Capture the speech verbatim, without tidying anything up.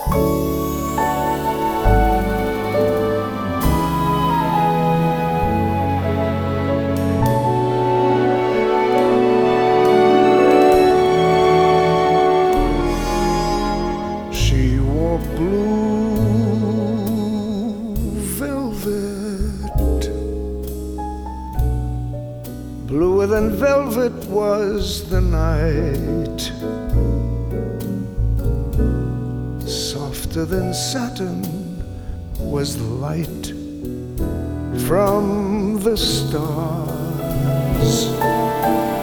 She wore blue velvet. Bluer than velvet was the night, softer than satin was the light from the stars.